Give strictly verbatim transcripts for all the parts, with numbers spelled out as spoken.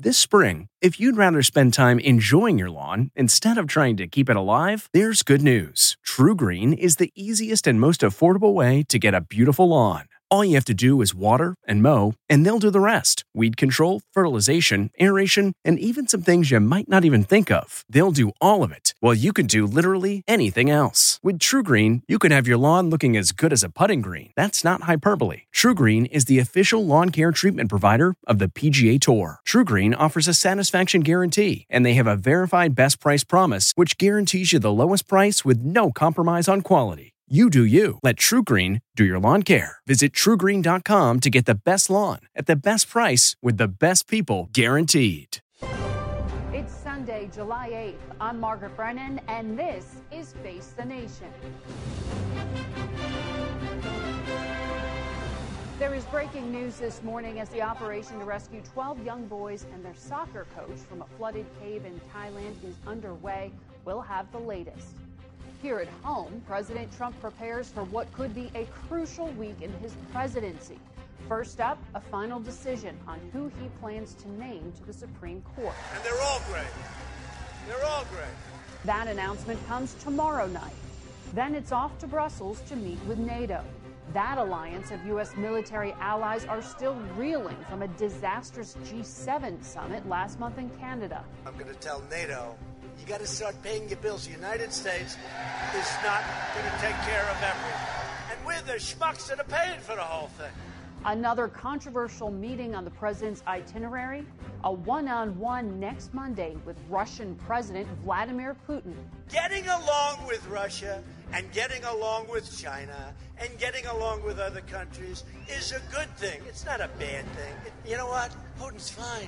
This spring, if you'd rather spend time enjoying your lawn instead of trying to keep it alive, there's good news. TruGreen is the easiest and most affordable way to get a beautiful lawn. All you have to do is water and mow, and they'll do the rest. Weed control, fertilization, aeration, and even some things you might not even think of. They'll do all of it, while you can do literally anything else. With TruGreen, you can have your lawn looking as good as a putting green. That's not hyperbole. TruGreen is the official lawn care treatment provider of the P G A Tour. TruGreen offers a satisfaction guarantee, and they have a verified best price promise, which guarantees you the lowest price with no compromise on quality. You do you. Let TruGreen do your lawn care. Visit True Green dot com to get the best lawn at the best price with the best people guaranteed. It's Sunday, July eighth. I'm Margaret Brennan, and this is Face the Nation. There is breaking news this morning as the operation to rescue twelve young boys and their soccer coach from a flooded cave in Thailand is underway. We'll have the latest. Here at home, President Trump prepares for what could be a crucial week in his presidency. First up, a final decision on who he plans to name to the Supreme Court. And they're all great. They're all great. That announcement comes tomorrow night. Then it's off to Brussels to meet with NATO. That alliance of U S military allies are still reeling from a disastrous G seven summit last month in Canada. I'm going to tell NATO, you got to start paying your bills. The United States is not going to take care of everything. And we're the schmucks that are paying for the whole thing. Another controversial meeting on the president's itinerary, a one-on-one next Monday with Russian President Vladimir Putin. Getting along with Russia and getting along with China and getting along with other countries is a good thing. It's not a bad thing. It, you know what? Putin's fine.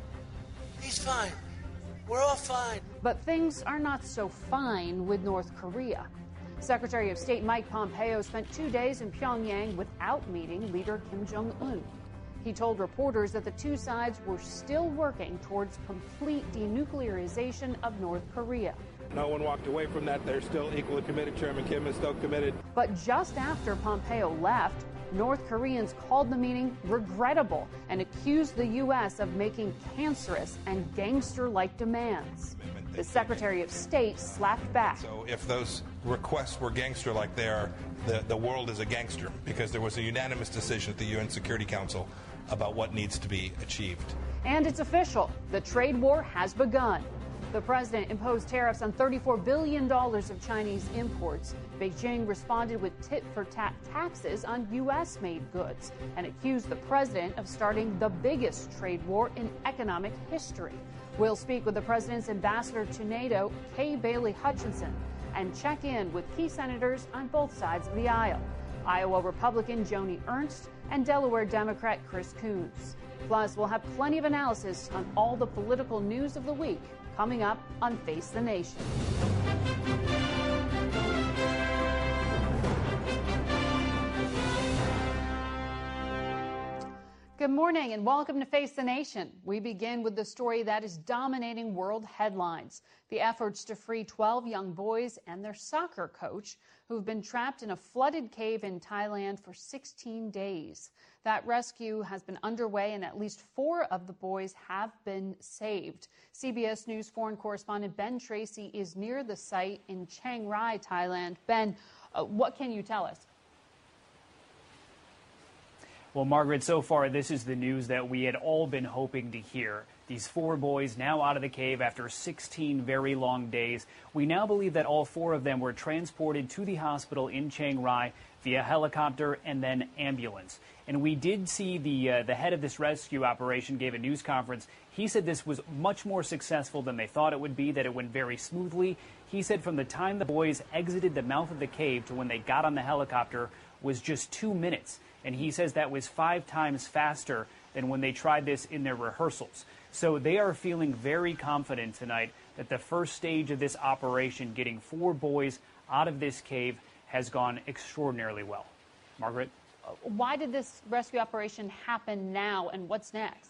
He's fine. We're all fine. But things are not so fine with North Korea. Secretary of State Mike Pompeo spent two days in Pyongyang without meeting leader Kim Jong-un. He told reporters that the two sides were still working towards complete denuclearization of North Korea. No one walked away from that. They're still equally committed. Chairman Kim is still committed. But just after Pompeo left, North Koreans called the meeting regrettable and accused the U S of making cancerous and gangster-like demands. The Secretary of State slapped back. So if those requests were gangster-like they are, the, the world is a gangster because there was a unanimous decision at the U N Security Council about what needs to be achieved. And it's official. The trade war has begun. The president imposed tariffs on thirty-four billion dollars of Chinese imports. Beijing responded with tit-for-tat taxes on U S-made goods and accused the president of starting the biggest trade war in economic history. We'll speak with the president's ambassador to NATO, Kay Bailey Hutchinson, and check in with key senators on both sides of the aisle. Iowa Republican Joni Ernst and Delaware Democrat Chris Coons. Plus, we'll have plenty of analysis on all the political news of the week coming up on Face the Nation. Good morning and welcome to Face the Nation. We begin with the story that is dominating world headlines. The efforts to free twelve young boys and their soccer coach who've been trapped in a flooded cave in Thailand for sixteen days. That rescue has been underway and at least four of the boys have been saved. C B S News foreign correspondent Ben Tracy is near the site in Chiang Rai, Thailand. Ben, uh, what can you tell us? Well, Margaret, so far this is the news that we had all been hoping to hear. These four boys now out of the cave after sixteen very long days. We now believe that all four of them were transported to the hospital in Chiang Rai via helicopter and then ambulance. And we did see the uh, the head of this rescue operation gave a news conference. He said this was much more successful than they thought it would be, that it went very smoothly. He said from the time the boys exited the mouth of the cave to when they got on the helicopter was just two minutes. And he says that was five times faster than when they tried this in their rehearsals. So they are feeling very confident tonight that the first stage of this operation, getting four boys out of this cave, has gone extraordinarily well. Margaret? Why did this rescue operation happen now, and what's next?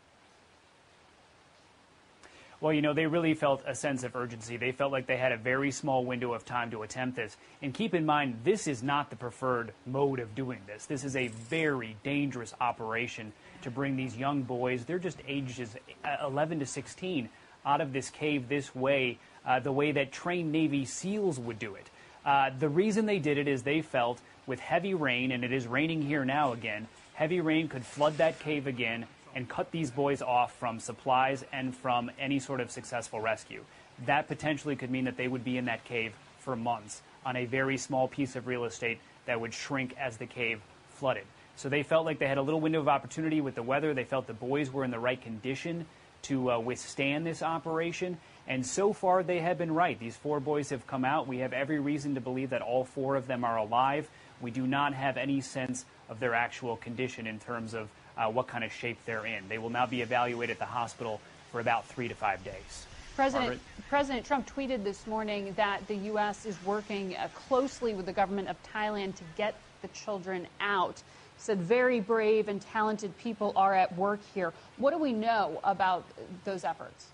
Well, you know, they really felt a sense of urgency. They felt like they had a very small window of time to attempt this. And keep in mind, this is not the preferred mode of doing this. This is a very dangerous operation to bring these young boys, they're just ages eleven to sixteen, out of this cave this way, uh, the way that trained Navy SEALs would do it. Uh, the reason they did it is they felt with heavy rain, and it is raining here now again, heavy rain could flood that cave again and cut these boys off from supplies and from any sort of successful rescue. That potentially could mean that they would be in that cave for months on a very small piece of real estate that would shrink as the cave flooded. So they felt like they had a little window of opportunity with the weather. They felt the boys were in the right condition to uh, withstand this operation. And so far, they have been right. These four boys have come out. We have every reason to believe that all four of them are alive. We do not have any sense of their actual condition in terms of uh, what kind of shape they're in. They will now be evaluated at the hospital for about three to five days. President, President Trump tweeted this morning that the U S is working uh, closely with the government of Thailand to get the children out. He said very brave and talented people are at work here. What do we know about those efforts?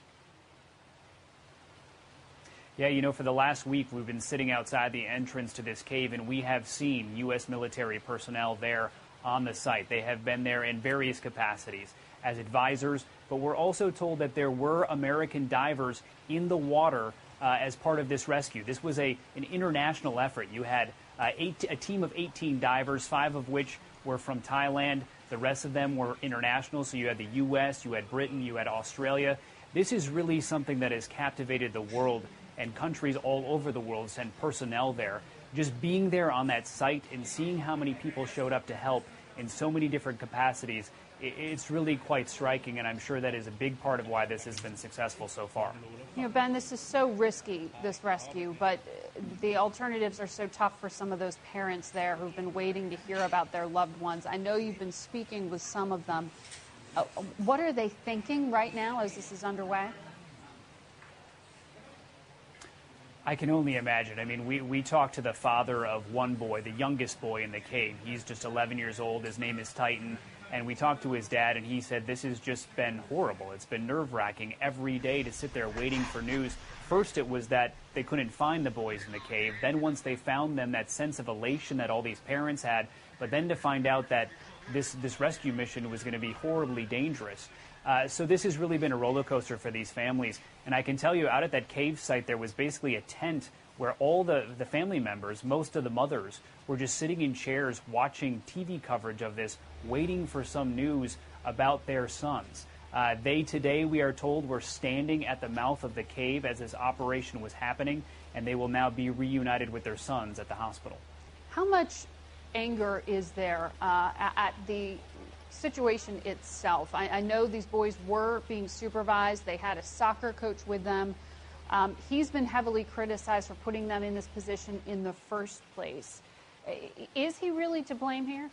Yeah, you know, for the last week, we've been sitting outside the entrance to this cave, and we have seen U S military personnel there on the site. They have been there in various capacities as advisors, but we're also told that there were American divers in the water uh, as part of this rescue. This was a an international effort. You had uh, eight, a team of eighteen divers, five of which were from Thailand. The rest of them were international, so you had the U S, you had Britain, you had Australia. This is really something that has captivated the world, and countries all over the world send personnel there. Just being there on that site and seeing how many people showed up to help in so many different capacities, it's really quite striking, and I'm sure that is a big part of why this has been successful so far. You know, Ben, this is so risky, this rescue, but the alternatives are so tough for some of those parents there who've been waiting to hear about their loved ones. I know you've been speaking with some of them. Uh, what are they thinking right now as this is underway? I can only imagine. I mean, we, we talked to the father of one boy, the youngest boy in the cave. He's just eleven years old. His name is Titan. And we talked to his dad, and he said this has just been horrible. It's been nerve-wracking every day to sit there waiting for news. First, it was that they couldn't find the boys in the cave. Then once they found them, that sense of elation that all these parents had. But then to find out that this, this rescue mission was going to be horribly dangerous. Uh, so this has really been a roller coaster for these families. And I can tell you, out at that cave site, there was basically a tent where all the, the family members, most of the mothers, were just sitting in chairs watching T V coverage of this, waiting for some news about their sons. Uh, they today, we are told, were standing at the mouth of the cave as this operation was happening, and they will now be reunited with their sons at the hospital. How much anger is there uh, at the situation itself? I, I know these boys were being supervised. They had a soccer coach with them. Um, he's been heavily criticized for putting them in this position in the first place. Is he really to blame here?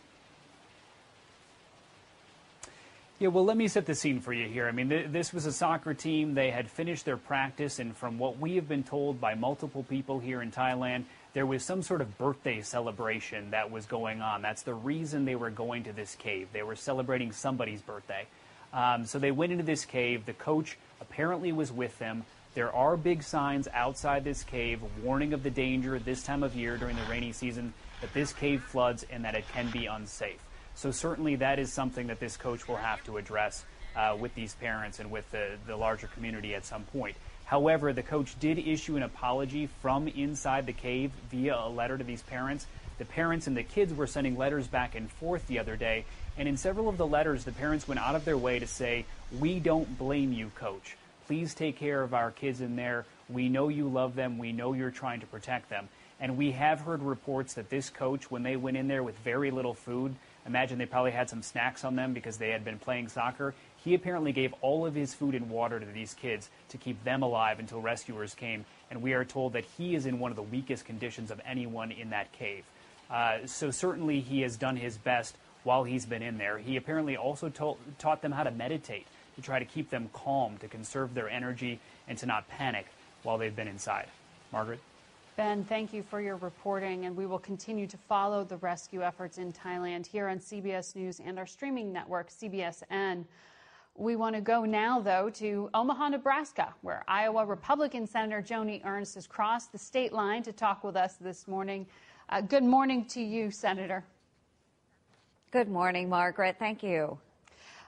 Yeah, well, let me set the scene for you here. I mean, th this was a soccer team. They had finished their practice, and from what we have been told by multiple people here in Thailand, there was some sort of birthday celebration that was going on. That's the reason they were going to this cave. They were celebrating somebody's birthday. Um, so they went into this cave. The coach apparently was with them. There are big signs outside this cave warning of the danger this time of year during the rainy season, that this cave floods and that it can be unsafe. So certainly that is something that this coach will have to address uh, with these parents and with the, the larger community at some point. However, the coach did issue an apology from inside the cave via a letter to these parents. The parents and the kids were sending letters back and forth the other day, and in several of the letters, the parents went out of their way to say, "We don't blame you, coach. Please take care of our kids in there. We know you love them. We know you're trying to protect them." And we have heard reports that this coach, when they went in there with very little food, imagine they probably had some snacks on them because they had been playing soccer, he apparently gave all of his food and water to these kids to keep them alive until rescuers came. And we are told that he is in one of the weakest conditions of anyone in that cave. Uh, so certainly he has done his best while he's been in there. He apparently also told, taught them how to meditate, to try to keep them calm, to conserve their energy, and to not panic while they've been inside. Margaret? Ben, thank you for your reporting, and we will continue to follow the rescue efforts in Thailand here on C B S News and our streaming network, C B S N. We want to go now, though, to Omaha, Nebraska, where Iowa Republican Senator Joni Ernst has crossed the state line to talk with us this morning. Uh, good morning to you, Senator. Good morning, Margaret. Thank you.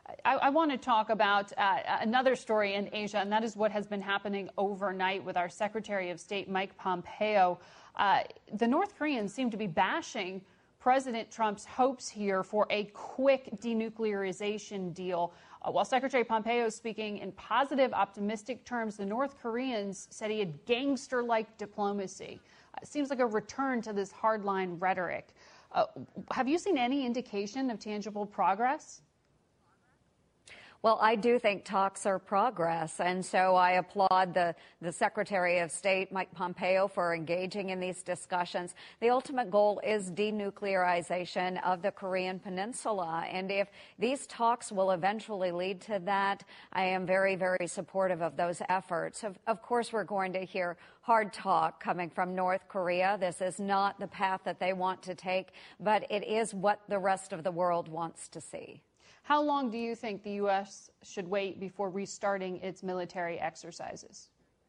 I, I want to talk about uh, another story in Asia, and that is what has been happening overnight with our Secretary of State, Mike Pompeo. Uh, the North Koreans seem to be bashing President Trump's hopes here for a quick denuclearization deal. Uh, while Secretary Pompeo is speaking in positive, optimistic terms, the North Koreans said he had gangster-like diplomacy. Uh, it seems like a return to this hardline rhetoric. Uh, have you seen any indication of tangible progress? Well, I do think talks are progress, and so I applaud the, the Secretary of State, Mike Pompeo, for engaging in these discussions. The ultimate goal is denuclearization of the Korean Peninsula, and if these talks will eventually lead to that, I am very, very supportive of those efforts. Of, of course, we're going to hear hard talk coming from North Korea. This is not the path that they want to take, but it is what the rest of the world wants to see. How long do you think the U S should wait before restarting its military exercises?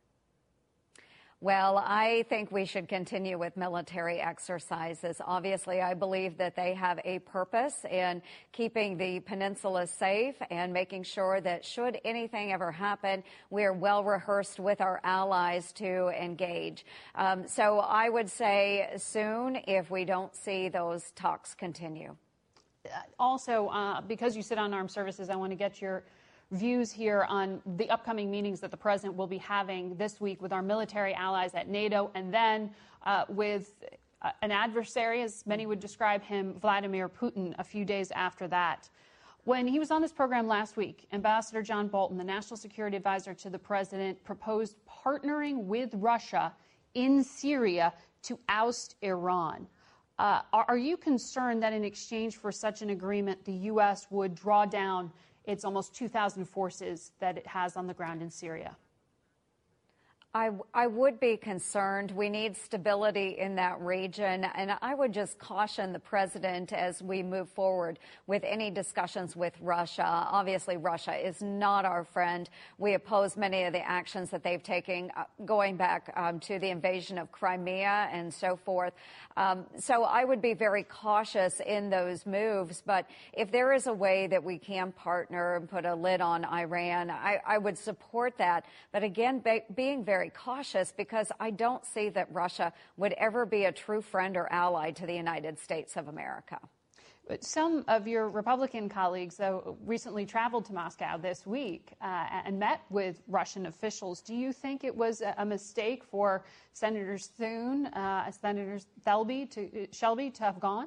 Well, I think we should continue with military exercises. Obviously, I believe that they have a purpose in keeping the peninsula safe and making sure that should anything ever happen, we are well rehearsed with our allies to engage. Um, so I would say soon if we don't see those talks continue. Also, uh, because you sit on Armed Services, I want to get your views here on the upcoming meetings that the president will be having this week with our military allies at NATO and then uh, with uh, an adversary, as many would describe him, Vladimir Putin, a few days after that. When he was on this program last week, Ambassador John Bolton, the National Security Advisor to the president, proposed partnering with Russia in Syria to oust Iran. Uh, are, are you concerned that in exchange for such an agreement, the U S would draw down its almost two thousand forces that it has on the ground in Syria? I, I would be concerned. We need stability in that region, and I would just caution the president as we move forward with any discussions with Russia. Obviously, Russia is not our friend. We oppose many of the actions that they've taken, uh, going back um, to the invasion of Crimea and so forth. Um, so I would be very cautious in those moves. But if there is a way that we can partner and put a lid on Iran, I, I would support that. But again, be, being very cautious, because I don't see that Russia would ever be a true friend or ally to the United States of America. But some of your Republican colleagues, though, recently traveled to Moscow this week uh, and met with Russian officials. Do you think it was a mistake for Senators Thune, uh, Senators Shelby to, Shelby to have gone?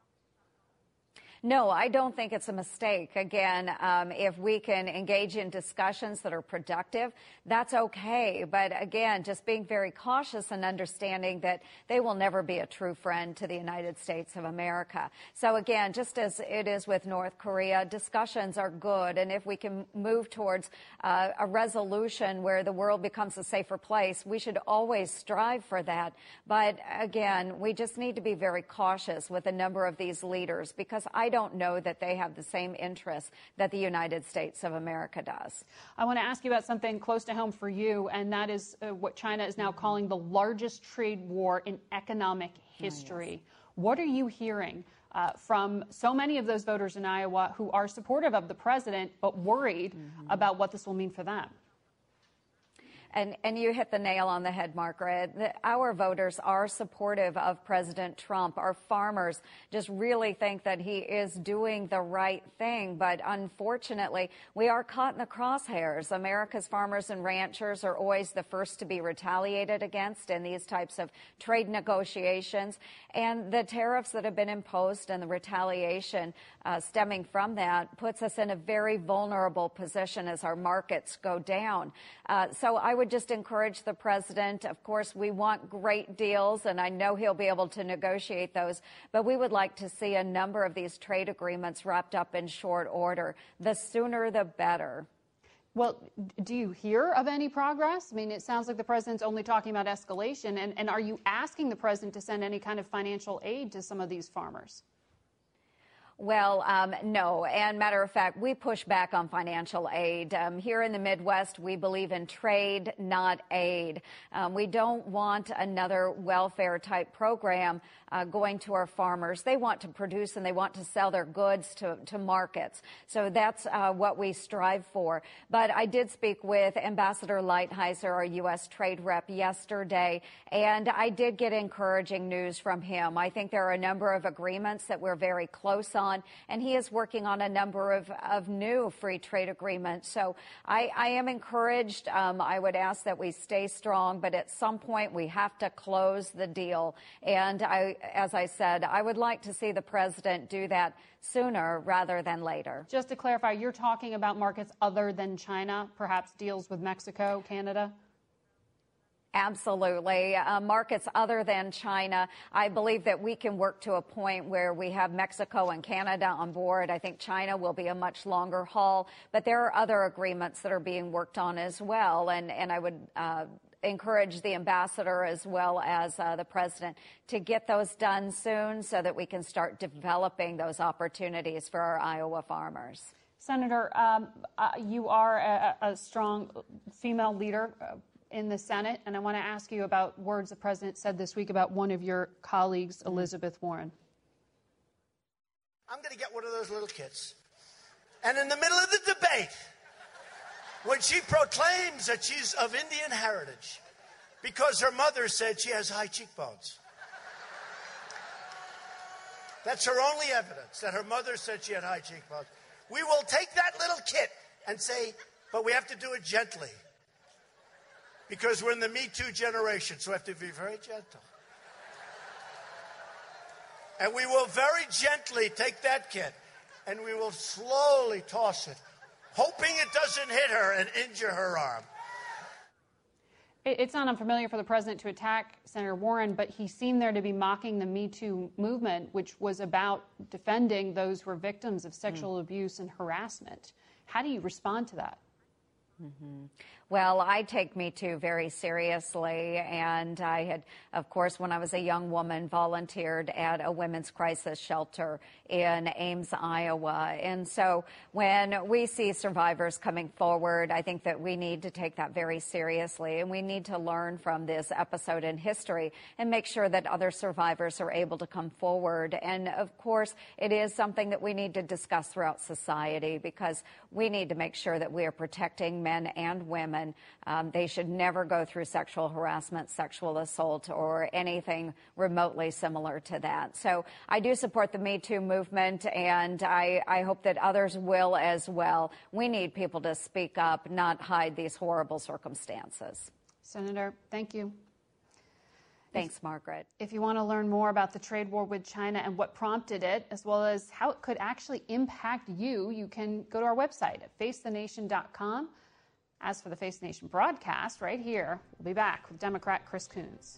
No, I don't think it's a mistake. Again, um, if we can engage in discussions that are productive, that's okay. But again, just being very cautious and understanding that they will never be a true friend to the United States of America. So again, just as it is with North Korea, discussions are good. And if we can move towards uh, a resolution where the world becomes a safer place, we should always strive for that. But again, we just need to be very cautious with a number of these leaders, because I don't know that they have the same interests that the United States of America does. I want to ask you about something close to home for you, and that is uh, what China is now calling the largest trade war in economic history. Oh, yes. What are you hearing uh, from so many of those voters in Iowa who are supportive of the president but worried mm-hmm. about what this will mean for them? And, and you hit the nail on the head, Margaret. The, our voters are supportive of President Trump. Our farmers just really think that he is doing the right thing. But unfortunately, we are caught in the crosshairs. America's farmers and ranchers are always the first to be retaliated against in these types of trade negotiations. And the tariffs that have been imposed and the retaliation uh, stemming from that puts us in a very vulnerable position as our markets go down. Uh, so I would just encourage the president. Of course, we want great deals, and I know he'll be able to negotiate those, but we would like to see a number of these trade agreements wrapped up in short order. The sooner, the better. Well, do you hear of any progress? I mean, it sounds like the president's only talking about escalation. And, and are you asking the president to send any kind of financial aid to some of these farmers? Well, um, no. And matter of fact, we push back on financial aid. Um, here in the Midwest, we believe in trade, not aid. Um, we don't want another welfare type program uh, going to our farmers. They want to produce and they want to sell their goods to, to markets. So that's uh, what we strive for. But I did speak with Ambassador Lighthizer, our U S trade rep, yesterday, and I did get encouraging news from him. I think there are a number of agreements that we're very close on, and he is working on a number of, of new free trade agreements. So I, I am encouraged. Um, I would ask that we stay strong, but at some point we have to close the deal. And I, as I said, I would like to see the president do that sooner rather than later. Just to clarify, you're talking about markets other than China, perhaps deals with Mexico, Canada? Absolutely. Uh, markets other than China, I believe that we can work to a point where we have Mexico and Canada on board. I think China will be a much longer haul, but there are other agreements that are being worked on as well. And, and I would uh, encourage the ambassador as well as uh, the president to get those done soon so that we can start developing those opportunities for our Iowa farmers. Senator, um, uh, you are a, a strong female leader uh, in the Senate, and I want to ask you about words the president said this week about one of your colleagues, Elizabeth Warren. I'm going to get one of those little kids, and in the middle of the debate, when she proclaims that she's of Indian heritage because her mother said she has high cheekbones. That's her only evidence, that her mother said she had high cheekbones. We will take that little kid and say, but we have to do it gently. Because we're in the Me Too generation, so we have to be very gentle. And we will very gently take that kid, and we will slowly toss it, hoping it doesn't hit her and injure her arm. It's not unfamiliar for the president to attack Senator Warren, but he seemed there to be mocking the Me Too movement, which was about defending those who were victims of sexual mm. abuse and harassment. How do you respond to that? Mm-hmm. Well, I take Me Too very seriously, and I had, of course, when I was a young woman, volunteered at a women's crisis shelter in Ames, Iowa. And so when we see survivors coming forward, I think that we need to take that very seriously, and we need to learn from this episode in history and make sure that other survivors are able to come forward. And, of course, it is something that we need to discuss throughout society, because we need to make sure that we are protecting men and women. Um, they should never go through sexual harassment, sexual assault, or anything remotely similar to that. So I do support the Me Too movement, and I, I hope that others will as well. We need people to speak up, not hide these horrible circumstances. Senator, thank you. Thanks, if, Margaret. If you want to learn more about the trade war with China and what prompted it, as well as how it could actually impact you, you can go to our website at face the nation dot com. As for the Face the Nation broadcast, right here, we'll be back with Democrat Chris Coons.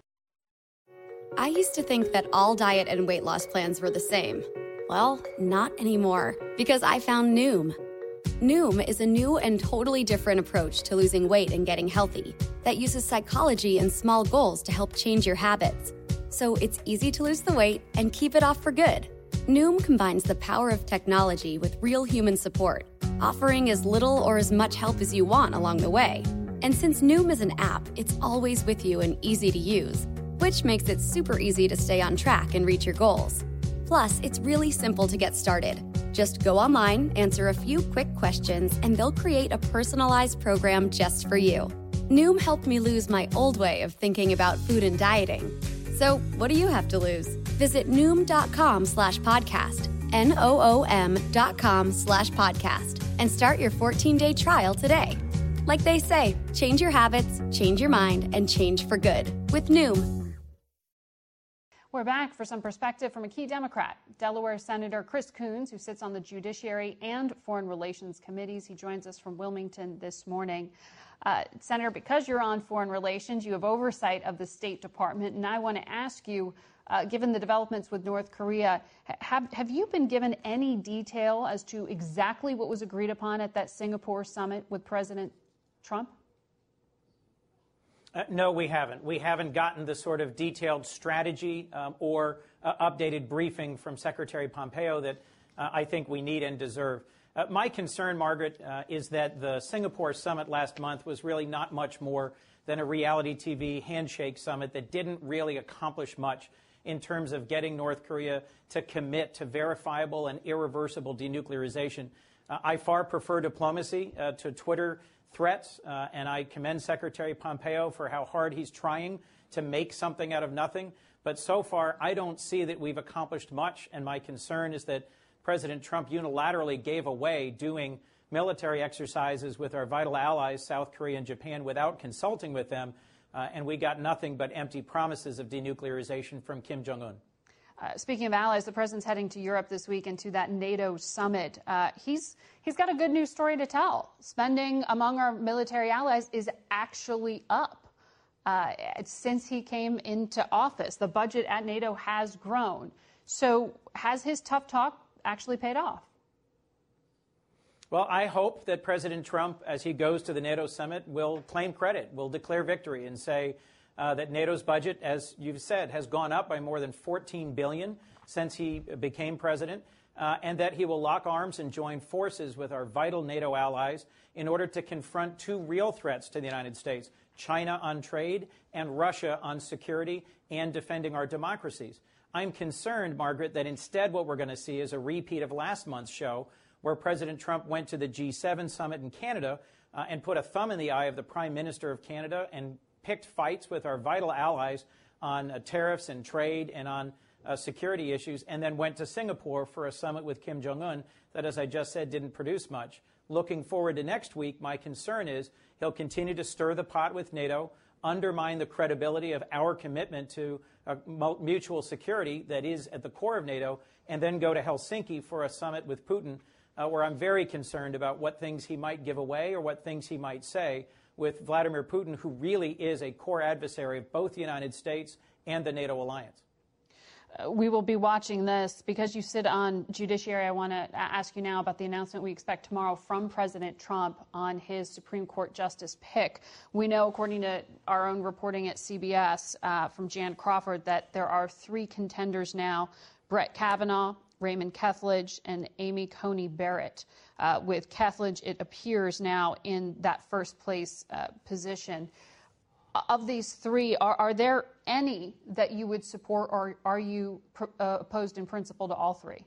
I used to think that all diet and weight loss plans were the same. Well, not anymore, because I found Noom. Noom is a new and totally different approach to losing weight and getting healthy that uses psychology and small goals to help change your habits. So it's easy to lose the weight and keep it off for good. Noom combines the power of technology with real human support, offering as little or as much help as you want along the way. And since Noom is an app, it's always with you and easy to use, which makes it super easy to stay on track and reach your goals. Plus, it's really simple to get started. Just go online, answer a few quick questions, and they'll create a personalized program just for you. Noom helped me lose my old way of thinking about food and dieting. So what do you have to lose? Visit Noom.com slash podcast, N-O-O-M dot com slash podcast, and start your fourteen-day trial today. Like they say, change your habits, change your mind, and change for good with Noom. We're back for some perspective from a key Democrat, Delaware Senator Chris Coons, who sits on the Judiciary and Foreign Relations Committees. He joins us from Wilmington this morning. Uh, Senator, because you're on Foreign Relations, you have oversight of the State Department, and I want to ask you, uh, given the developments with North Korea, have, have you been given any detail as to exactly what was agreed upon at that Singapore summit with President Trump? Uh, no, we haven't. We haven't gotten the sort of detailed strategy um, or uh, updated briefing from Secretary Pompeo that uh, I think we need and deserve. Uh, my concern, Margaret, uh, is that the Singapore summit last month was really not much more than a reality T V handshake summit that didn't really accomplish much in terms of getting North Korea to commit to verifiable and irreversible denuclearization. Uh, I far prefer diplomacy uh, to Twitter threats, uh, and I commend Secretary Pompeo for how hard he's trying to make something out of nothing. But so far, I don't see that we've accomplished much, and my concern is that President Trump unilaterally gave away doing military exercises with our vital allies, South Korea and Japan, without consulting with them, uh, and we got nothing but empty promises of denuclearization from Kim Jong-un. Uh, speaking of allies, the president's heading to Europe this week and to that NATO summit. Uh, he's he's got a good news story to tell. Spending among our military allies is actually up uh, since he came into office. The budget at NATO has grown. So has his tough talk actually paid off? Well, I hope that President Trump, as he goes to the NATO summit, will claim credit, will declare victory and say uh, that NATO's budget, as you've said, has gone up by more than fourteen billion dollars since he became president, uh, and that he will lock arms and join forces with our vital NATO allies in order to confront two real threats to the United States, China on trade and Russia on security and defending our democracies. I'm concerned, Margaret, that instead what we're going to see is a repeat of last month's show, where President Trump went to the G seven summit in Canada uh, and put a thumb in the eye of the Prime Minister of Canada and picked fights with our vital allies on uh, tariffs and trade and on uh, security issues, and then went to Singapore for a summit with Kim Jong-un that, as I just said, didn't produce much. Looking forward to next week, my concern is he'll continue to stir the pot with NATO, undermine the credibility of our commitment to uh, mutual security that is at the core of NATO, and then go to Helsinki for a summit with Putin, Uh, where I'm very concerned about what things he might give away or what things he might say with Vladimir Putin, who really is a core adversary of both the United States and the NATO alliance. Uh, we will be watching this. Because you sit on Judiciary, I want to ask you now about the announcement we expect tomorrow from President Trump on his Supreme Court justice pick. We know, according to our own reporting at C B S uh, from Jan Crawford, that there are three contenders now: Brett Kavanaugh, Raymond Kethledge, and Amy Coney Barrett. Uh, with Kethledge, it appears now in that first place uh, position. Of these three, are, are there any that you would support, or are you pr- uh, opposed in principle to all three?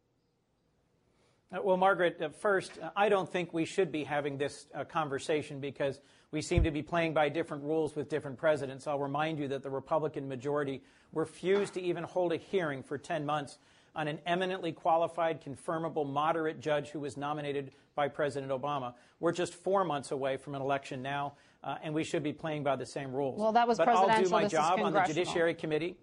Uh, well, Margaret, uh, first, uh, I don't think we should be having this uh, conversation because we seem to be playing by different rules with different presidents. I'll remind you that the Republican majority refused to even hold a hearing for ten months on an eminently qualified, confirmable, moderate judge who was nominated by President Obama. We're just four months away from an election now, uh, and we should be playing by the same rules. Well, that was but presidential. I'll do my this job is on the Judiciary Committee.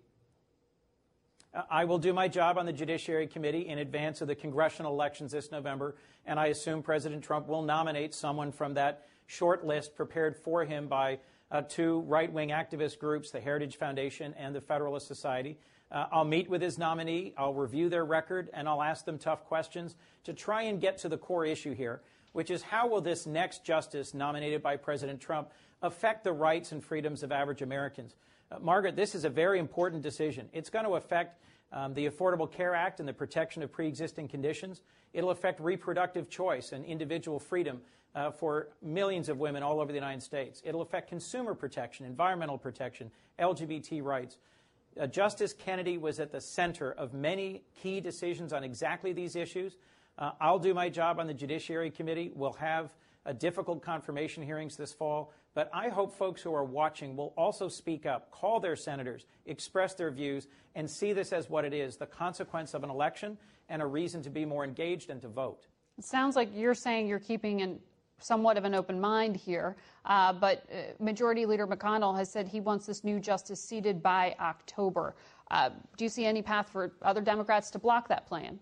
Uh, I will do my job on the Judiciary Committee in advance of the congressional elections this November, and I assume President Trump will nominate someone from that short list prepared for him by uh, two right-wing activist groups, the Heritage Foundation and the Federalist Society. Uh, I'll meet with his nominee, I'll review their record, and I'll ask them tough questions to try and get to the core issue here, which is how will this next justice nominated by President Trump affect the rights and freedoms of average Americans? Uh, Margaret, this is a very important decision. It's going to affect um, the Affordable Care Act and the protection of pre-existing conditions. It'll affect reproductive choice and individual freedom uh, for millions of women all over the United States. It'll affect consumer protection, environmental protection, L G B T rights. Uh, Justice Kennedy was at the center of many key decisions on exactly these issues. Uh, I'll do my job on the Judiciary Committee. We'll have uh, difficult confirmation hearings this fall. But I hope folks who are watching will also speak up, call their senators, express their views, and see this as what it is, the consequence of an election and a reason to be more engaged and to vote. It sounds like you're saying you're keeping an somewhat of an open mind here, uh, but uh, Majority Leader McConnell has said he wants this new justice seated by October. Uh, do you see any path for other Democrats to block that plan?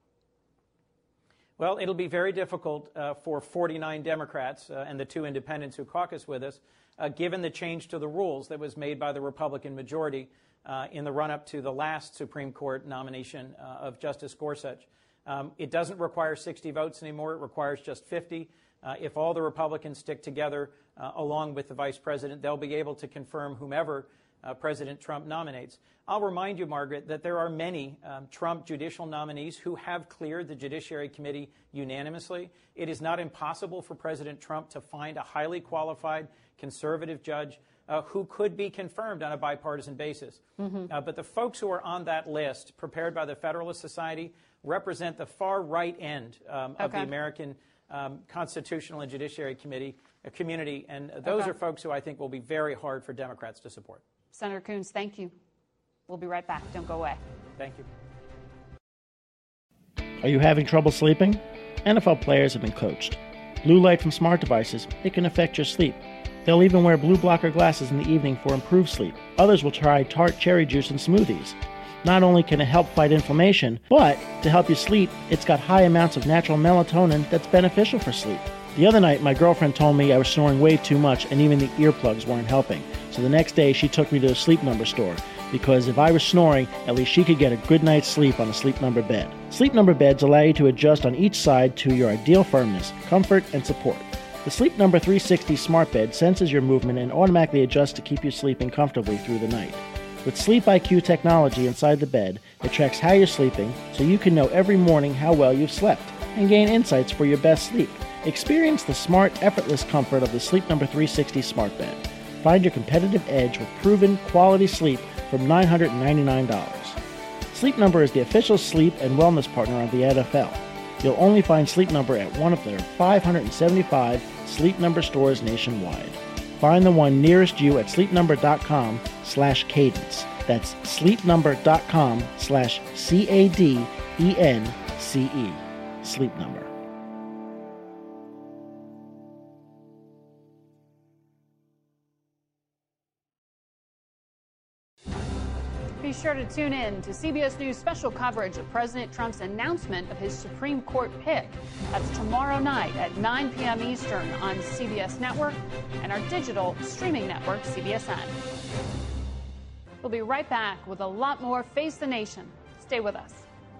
Well, it'll be very difficult uh, for forty-nine Democrats uh, and the two independents who caucus with us, uh, given the change to the rules that was made by the Republican majority uh, in the run-up to the last Supreme Court nomination uh, of Justice Gorsuch. Um, it doesn't require sixty votes anymore. It requires just fifty. Uh, if all the Republicans stick together, uh, along with the vice president, they'll be able to confirm whomever uh, President Trump nominates. I'll remind you, Margaret, that there are many um, Trump judicial nominees who have cleared the Judiciary Committee unanimously. It is not impossible for President Trump to find a highly qualified conservative judge uh, who could be confirmed on a bipartisan basis. Mm-hmm. Uh, but the folks who are on that list, prepared by the Federalist Society, represent the far right end um, okay. of the American um, Constitutional and Judiciary Committee uh, community, and those okay. are folks who I think will be very hard for Democrats to support. Senator Coons, thank you. We'll be right back. Don't go away. Thank you. Are you having trouble sleeping? N F L players have been coached. Blue light from smart devices, it can affect your sleep. They'll even wear blue blocker glasses in the evening for improved sleep. Others will try tart cherry juice in smoothies. Not only can it help fight inflammation, but to help you sleep, it's got high amounts of natural melatonin that's beneficial for sleep. The other night, my girlfriend told me I was snoring way too much and even the earplugs weren't helping. So the next day, she took me to a Sleep Number store, because if I was snoring, at least she could get a good night's sleep on a Sleep Number bed. Sleep Number beds allow you to adjust on each side to your ideal firmness, comfort, and support. The Sleep Number three sixty smart bed senses your movement and automatically adjusts to keep you sleeping comfortably through the night. With Sleep I Q technology inside the bed, it tracks how you're sleeping so you can know every morning how well you've slept and gain insights for your best sleep. Experience the smart, effortless comfort of the Sleep Number three sixty smart bed. Find your competitive edge with proven quality sleep from nine hundred ninety-nine dollars. Sleep Number is the official sleep and wellness partner of the N F L. You'll only find Sleep Number at one of their five hundred seventy-five Sleep Number stores nationwide. Find the one nearest you at sleepnumber.com slash cadence. That's sleepnumber.com slash C A D E N C E. Sleep Number. Be sure to tune in to C B S News special coverage of President Trump's announcement of his Supreme Court pick. That's tomorrow night at nine p.m. Eastern on C B S Network and our digital streaming network, C B S N. We'll be right back with a lot more Face the Nation. Stay with us.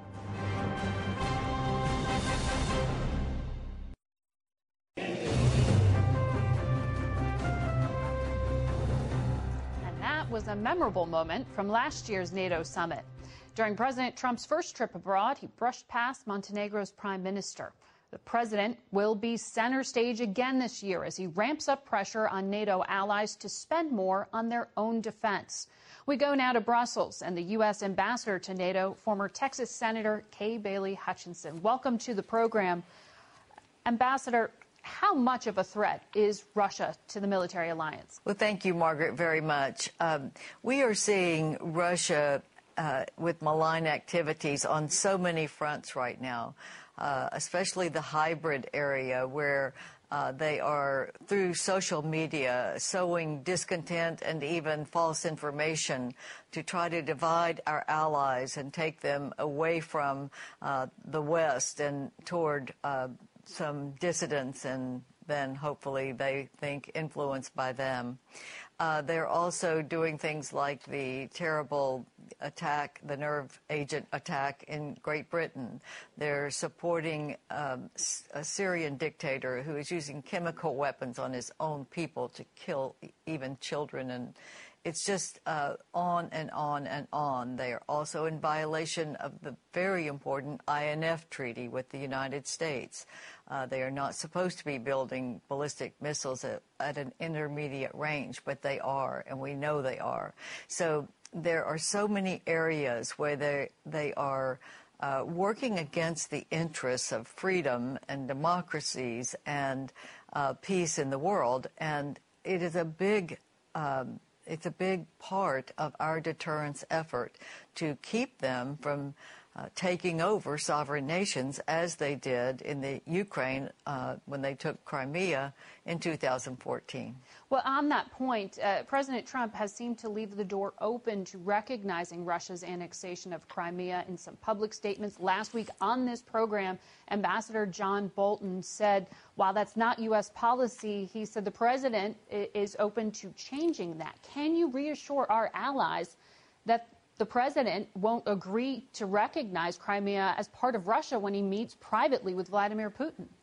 Was a memorable moment from last year's NATO summit. During President Trump's first trip abroad, he brushed past Montenegro's prime minister. The president will be center stage again this year as he ramps up pressure on NATO allies to spend more on their own defense. We go now to Brussels and the U S ambassador to NATO, former Texas Senator Kay Bailey Hutchinson. Welcome to the program. Ambassador, how much of a threat is Russia to the military alliance? Well, thank you, Margaret, very much. Um, we are seeing Russia uh, with malign activities on so many fronts right now, uh, especially the hybrid area where uh, they are, through social media, sowing discontent and even false information to try to divide our allies and take them away from uh, the West and toward uh, some dissidents, and then hopefully they think influenced by them. Uh, they're also doing things like the terrible attack, the nerve agent attack in Great Britain. They're supporting um, a Syrian dictator who is using chemical weapons on his own people to kill even children, and it's just uh, on and on and on. They are also in violation of the very important I N F treaty with the United States. Uh, they are not supposed to be building ballistic missiles at, at an intermediate range, but they are, and we know they are. So there are so many areas where they, they are uh, working against the interests of freedom and democracies and uh, peace in the world, and it is a big um, It's a big part of our deterrence effort to keep them from uh, taking over sovereign nations as they did in the Ukraine uh, when they took Crimea in two thousand fourteen. Well, on that point, uh, President Trump has seemed to leave the door open to recognizing Russia's annexation of Crimea in some public statements. Last week on this program, Ambassador John Bolton said, while that's not U S policy, he said the president is open to changing that. Can you reassure our allies that the president won't agree to recognize Crimea as part of Russia when he meets privately with Vladimir Putin?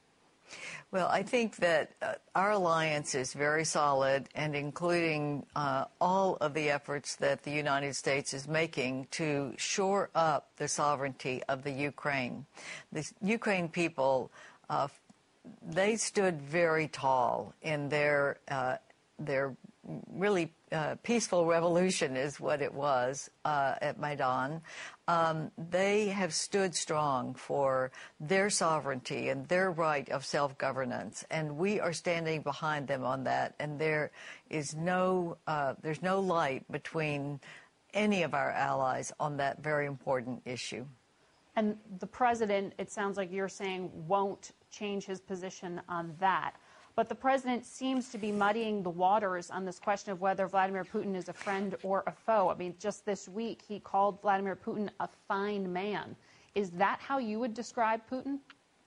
Well, I think that uh, our alliance is very solid, and including uh, all of the efforts that the United States is making to shore up the sovereignty of the Ukraine. The Ukraine people, uh, they stood very tall in their uh, their really uh, peaceful revolution is what it was uh, at Maidan. Um, they have stood strong for their sovereignty and their right of self-governance, and we are standing behind them on that. And there is no, uh, there's no light between any of our allies on that very important issue. And the president, it sounds like you're saying, won't change his position on that. But the president seems to be muddying the waters on this question of whether Vladimir Putin is a friend or a foe. I mean, just this week, he called Vladimir Putin a fine man. Is that how you would describe Putin?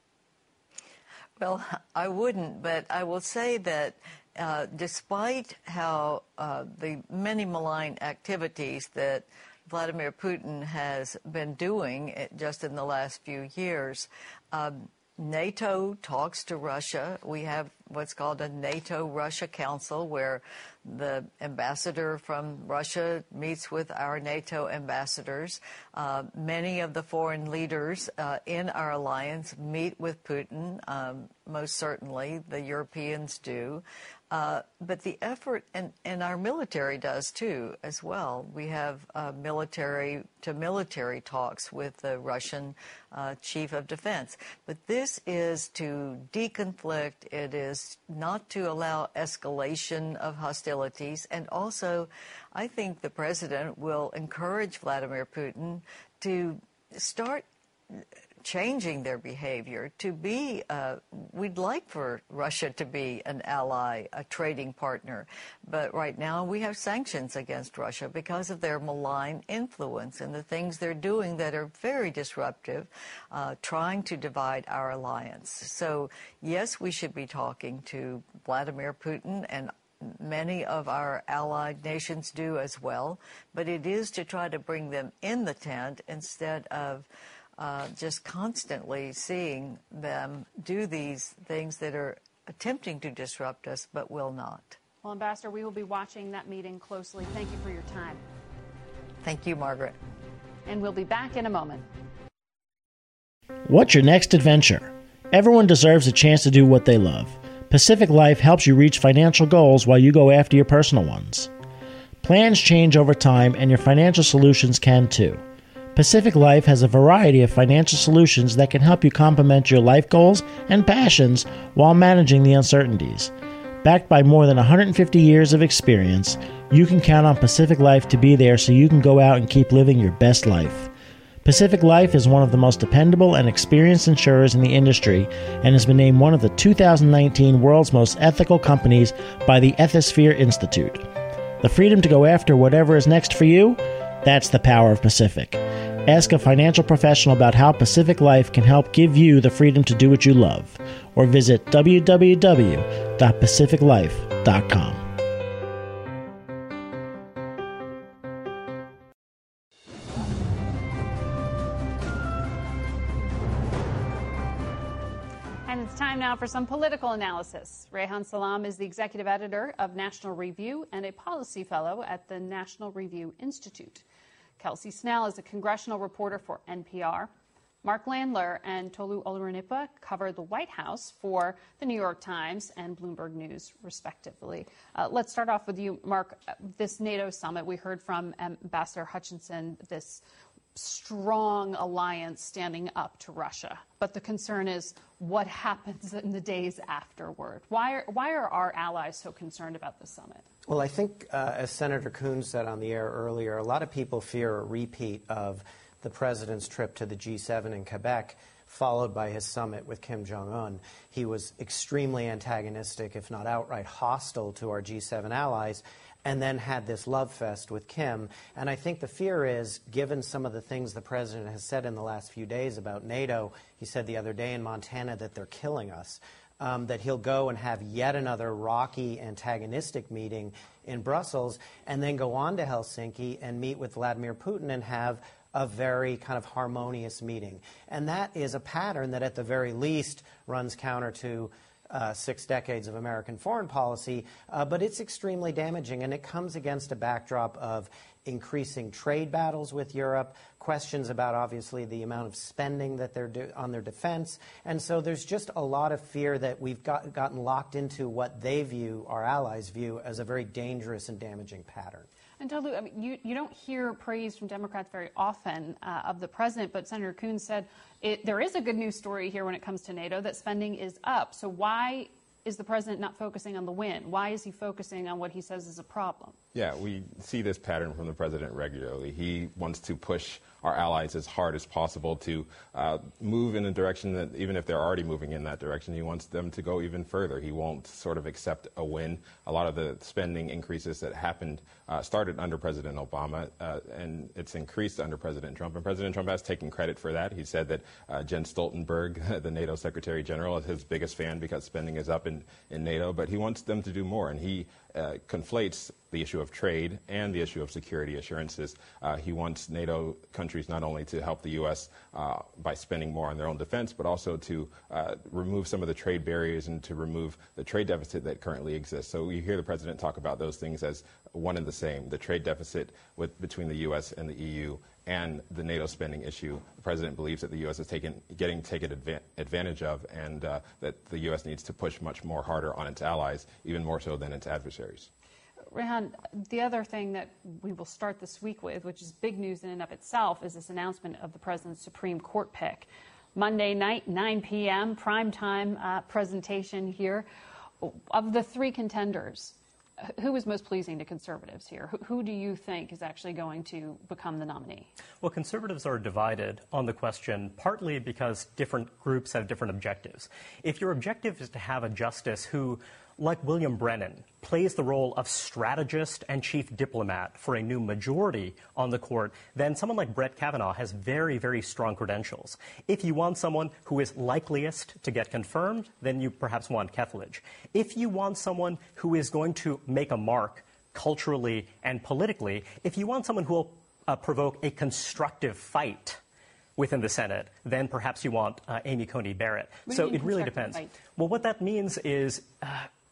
Well, I wouldn't, but I will say that uh, despite how uh, the many malign activities that Vladimir Putin has been doing just in the last few years, um, NATO talks to Russia. We have what's called a NATO-Russia Council, where the ambassador from Russia meets with our NATO ambassadors. Uh, many of the foreign leaders uh, in our alliance meet with Putin. Um, most certainly, the Europeans do. Uh, but the effort, and, and our military does too, as well. We have uh, military-to-military talks with the Russian uh, chief of defense. But this is to deconflict. It is not to allow escalation of hostilities. And also, I think the president will encourage Vladimir Putin to start changing their behavior to be, uh, we'd like for Russia to be an ally, a trading partner. But right now we have sanctions against Russia because of their malign influence and the things they're doing that are very disruptive, uh, trying to divide our alliance. So, yes, we should be talking to Vladimir Putin, and many of our allied nations do as well. But it is to try to bring them in the tent instead of Uh, just constantly seeing them do these things that are attempting to disrupt us but will not. Well, Ambassador, we will be watching that meeting closely. Thank you for your time. Thank you, Margaret. And we'll be back in a moment. What's your next adventure? Everyone deserves a chance to do what they love. Pacific Life helps you reach financial goals while you go after your personal ones. Plans change over time, and your financial solutions can too. Pacific Life has a variety of financial solutions that can help you complement your life goals and passions while managing the uncertainties. Backed by more than one hundred fifty years of experience, you can count on Pacific Life to be there so you can go out and keep living your best life. Pacific Life is one of the most dependable and experienced insurers in the industry and has been named one of the two thousand nineteen World's Most Ethical Companies by the Ethisphere Institute. The freedom to go after whatever is next for you? That's the power of Pacific. Ask a financial professional about how Pacific Life can help give you the freedom to do what you love, or visit w w w dot pacific life dot com. And it's time now for some political analysis. Rehan Salam is the executive editor of National Review and a policy fellow at the National Review Institute. Kelsey Snell is a congressional reporter for N P R. Mark Landler and Tolu Olorunnipa cover the White House for the New York Times and Bloomberg News, respectively. Uh, let's start off with you, Mark. This NATO summit, we heard from Ambassador Hutchinson, this strong alliance standing up to Russia. But the concern is what happens in the days afterward. Why are, why are our allies so concerned about this summit? Well, I think, uh, as Senator Coons said on the air earlier, a lot of people fear a repeat of the president's trip to the G seven in Quebec, followed by his summit with Kim Jong-un. He was extremely antagonistic, if not outright hostile, to our G seven allies, and then had this love fest with Kim. And I think the fear is, given some of the things the president has said in the last few days about NATO, he said the other day in Montana that they're killing us, um, that he'll go and have yet another rocky, antagonistic meeting in Brussels, and then go on to Helsinki and meet with Vladimir Putin and have a very kind of harmonious meeting. And that is a pattern that at the very least runs counter to Uh, six decades of American foreign policy, uh, but it's extremely damaging, and it comes against a backdrop of increasing trade battles with Europe, questions about, obviously, the amount of spending that they're do on their defense, and so there's just a lot of fear that we've got, gotten locked into what they view, our allies view, as a very dangerous and damaging pattern. And Tolu, I mean, you, you don't hear praise from Democrats very often uh, of the president, but Senator Coons said it, there is a good news story here when it comes to NATO, that spending is up. So why is the president not focusing on the win? Why is he focusing on what he says is a problem? Yeah, we see this pattern from the president regularly. He wants to push our allies as hard as possible to uh, move in a direction that, even if they're already moving in that direction, he wants them to go even further. He won't sort of accept a win. A lot of the spending increases that happened uh, started under President Obama, uh, and it's increased under President Trump. And President Trump has taken credit for that. He said that uh, Jens Stoltenberg, the NATO Secretary General, is his biggest fan because spending is up in, in NATO, but he wants them to do more. And he uh, conflates the issue of trade and the issue of security assurances. Uh, he wants NATO countries not only to help the U S uh, by spending more on their own defense, but also to uh, remove some of the trade barriers and to remove the trade deficit that currently exists. So you hear the president talk about those things as one and the same, the trade deficit with, between the U S and the E U and the NATO spending issue. The president believes that the U S is taken, getting taken adva advantage of, and uh, that the U S needs to push much more harder on its allies, even more so than its adversaries. Rehan, the other thing that we will start this week with, which is big news in and of itself, is this announcement of the president's Supreme Court pick. Monday night, nine p m, primetime uh, presentation here. Of the three contenders, who is most pleasing to conservatives here? Who, who do you think is actually going to become the nominee? Well, conservatives are divided on the question, partly because different groups have different objectives. If your objective is to have a justice who, like William Brennan, plays the role of strategist and chief diplomat for a new majority on the court, then someone like Brett Kavanaugh has very, very strong credentials. If you want someone who is likeliest to get confirmed, then you perhaps want Kethledge. If you want someone who is going to make a mark culturally and politically, if you want someone who will uh, provoke a constructive fight within the Senate, then perhaps you want uh, Amy Coney Barrett. What so do you mean it really depends. Fight? Well, what that means is uh,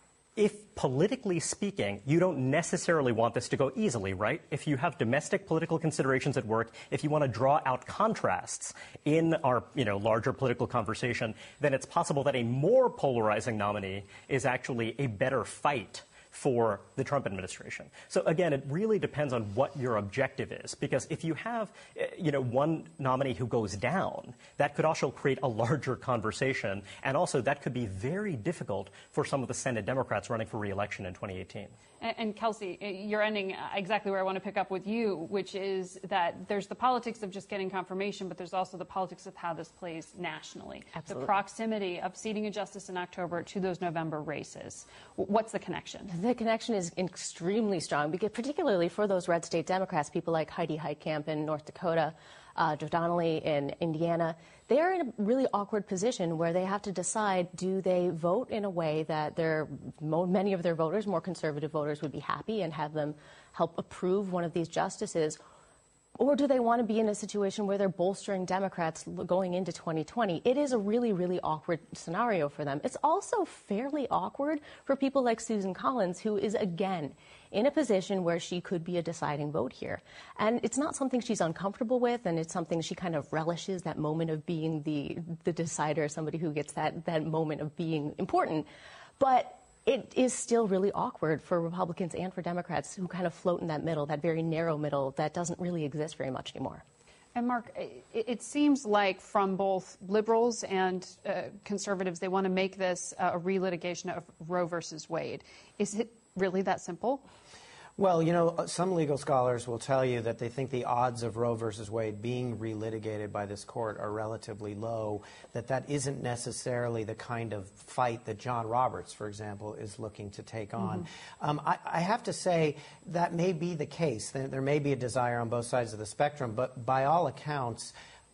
if politically speaking, you don't necessarily want this to go easily, right? If you have domestic political considerations at work, if you want to draw out contrasts in our, you know, larger political conversation, then it's possible that a more polarizing nominee is actually a better fight for the Trump administration. So again, it really depends on what your objective is, because if you have, you know, one nominee who goes down, that could also create a larger conversation, and also that could be very difficult for some of the Senate Democrats running for re-election in twenty eighteen. And, and Kelsey, you're ending exactly where I want to pick up with you, which is that there's the politics of just getting confirmation, but there's also the politics of how this plays nationally. Absolutely. The proximity of seating a justice in October to those November races. What's the connection? The connection is extremely strong, because particularly for those red state Democrats, people like Heidi Heitkamp in North Dakota, uh, Joe Donnelly in Indiana, they are in a really awkward position where they have to decide, do they vote in a way that their, many of their voters, more conservative voters, would be happy and have them help approve one of these justices, or do they want to be in a situation where they're bolstering Democrats going into twenty twenty? It is a really, really awkward scenario for them. It's also fairly awkward for people like Susan Collins, who is, again, in a position where she could be a deciding vote here. And it's not something she's uncomfortable with, and it's something she kind of relishes, that moment of being the, the decider, somebody who gets that, that moment of being important. But it is still really awkward for Republicans and for Democrats who kind of float in that middle, that very narrow middle that doesn't really exist very much anymore. And Mark, it, it seems like from both liberals and uh, conservatives, they want to make this uh, a relitigation of Roe versus Wade. Is it really that simple? Well, you know, some legal scholars will tell you that they think the odds of Roe versus Wade being relitigated by this court are relatively low, that that isn't necessarily the kind of fight that John Roberts, for example, is looking to take on. Mm-hmm. um, I, I have to say that may be the case. There, there may be a desire on both sides of the spectrum, but by all accounts,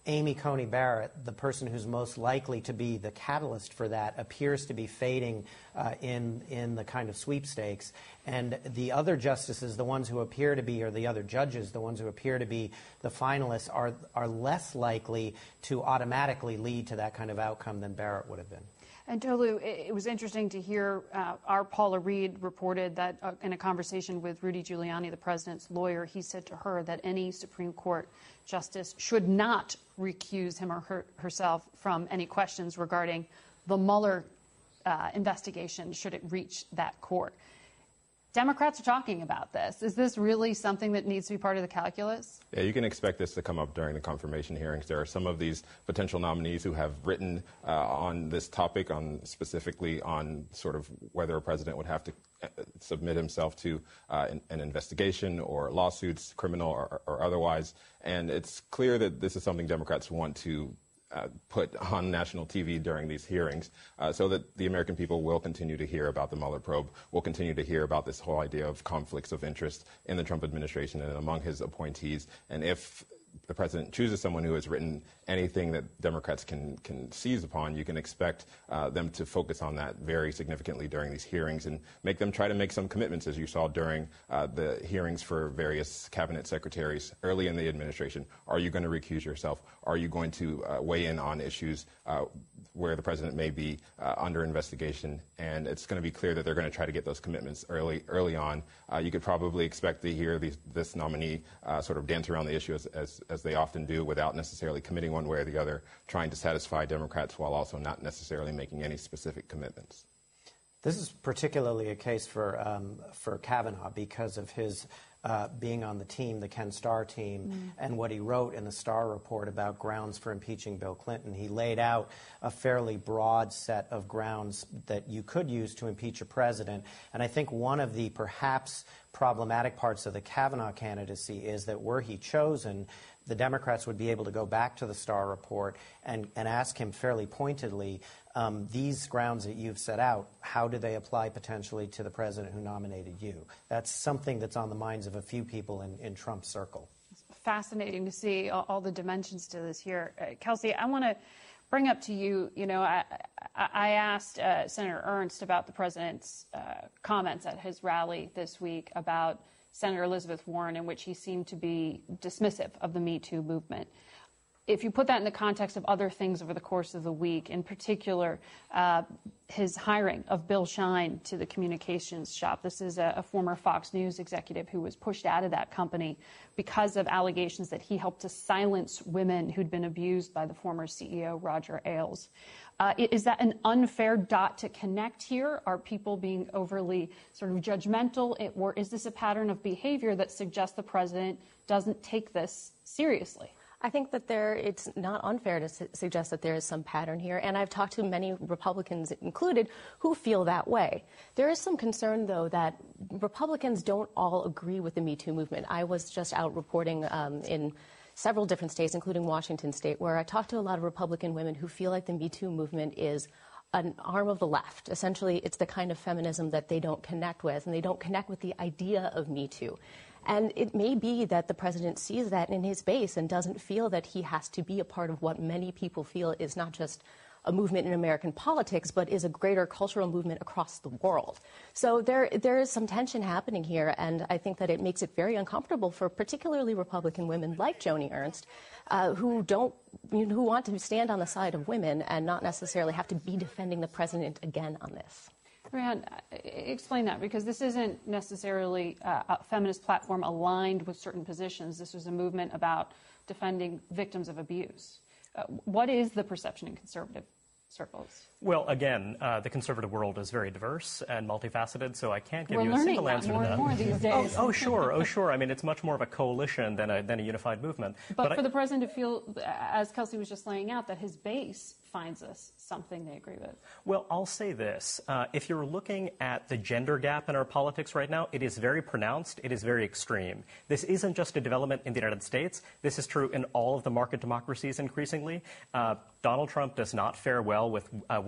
Amy Coney Barrett, the person who's most likely to be the catalyst for that, appears to be fading uh, in in the kind of sweepstakes. And the other justices, the ones who appear to be, or the other judges, the ones who appear to be the finalists, are are less likely to automatically lead to that kind of outcome than Barrett would have been. And Tolu, it was interesting to hear uh, our Paula Reed reported that uh, in a conversation with Rudy Giuliani, the president's lawyer, he said to her that any Supreme Court justice should not recuse him or her, herself from any questions regarding the Mueller uh, investigation should it reach that court. Democrats are talking about this. Is this really something that needs to be part of the calculus? Yeah, you can expect this to come up during the confirmation hearings. There are some of these potential nominees who have written uh, on this topic, on specifically on sort of whether a president would have to uh, submit himself to uh, an, an investigation or lawsuits, criminal or, or otherwise. And it's clear that this is something Democrats want to Uh, put on national T V during these hearings uh, so that the American people will continue to hear about the Mueller probe, will continue to hear about this whole idea of conflicts of interest in the Trump administration and among his appointees. And if the president chooses someone who has written anything that Democrats can, can seize upon, you can expect uh, them to focus on that very significantly during these hearings and make them try to make some commitments, as you saw during uh, the hearings for various cabinet secretaries early in the administration. Are you going to recuse yourself? Are you going to uh, weigh in on issues uh, where the president may be uh, under investigation? And it's going to be clear that they're going to try to get those commitments early early on. Uh, you could probably expect to hear these, this nominee uh, sort of dance around the issue as, as, as they often do without necessarily committing one way or the other, trying to satisfy Democrats while also not necessarily making any specific commitments. This is particularly a case for um, for Kavanaugh because of his uh, being on the team, the Ken Starr team, mm. and what he wrote in the Starr report about grounds for impeaching Bill Clinton. He laid out a fairly broad set of grounds that you could use to impeach a president. And I think one of the perhaps problematic parts of the Kavanaugh candidacy is that were he chosen, the Democrats would be able to go back to the Starr report and, and ask him fairly pointedly, um, these grounds that you've set out, how do they apply potentially to the president who nominated you? That's something that's on the minds of a few people in, in Trump's circle. It's fascinating to see all, all the dimensions to this here. Uh, Kelsey, I want to bring up to you, you know, I, I asked uh, Senator Ernst about the president's uh, comments at his rally this week about Senator Elizabeth Warren, in which he seemed to be dismissive of the Me Too movement. If you put that in the context of other things over the course of the week, in particular, uh, his hiring of Bill Shine to the communications shop. This is a, a former Fox News executive who was pushed out of that company because of allegations that he helped to silence women who'd been abused by the former C E O, Roger Ailes. Uh, is that an unfair dot to connect here? Are people being overly sort of judgmental, or is this a pattern of behavior that suggests the president doesn't take this seriously? I think that there, it's not unfair to su- suggest that there is some pattern here, and I've talked to many Republicans included who feel that way. There is some concern, though, that Republicans don't all agree with the Me Too movement. I was just out reporting um, in several different states, including Washington State, where I talked to a lot of Republican women who feel like the Me Too movement is an arm of the left. Essentially, it's the kind of feminism that they don't connect with, and they don't connect with the idea of Me Too. And it may be that the president sees that in his base and doesn't feel that he has to be a part of what many people feel is not just a movement in American politics, but is a greater cultural movement across the world. So there, there is some tension happening here, and I think that it makes it very uncomfortable for particularly Republican women like Joni Ernst, uh, who don't, you know, who want to stand on the side of women and not necessarily have to be defending the president again on this. Ryan, explain that, because this isn't necessarily uh, a feminist platform aligned with certain positions. This was a movement about defending victims of abuse. Uh, what is the perception in conservative circles? Well, again, uh, the conservative world is very diverse and multifaceted, so I can't give We're you a single that answer more to that. And more these days. Oh, oh, sure, oh, sure. I mean, it's much more of a coalition than a, than a unified movement. But, but for I, the president to feel, as Kelsey was just laying out, that his base finds this something they agree with. Well, I'll say this. Uh, if you're looking at the gender gap in our politics right now, it is very pronounced. It is very extreme. This isn't just a development in the United States. This is true in all of the market democracies increasingly. Uh, Donald Trump does not fare well with uh, women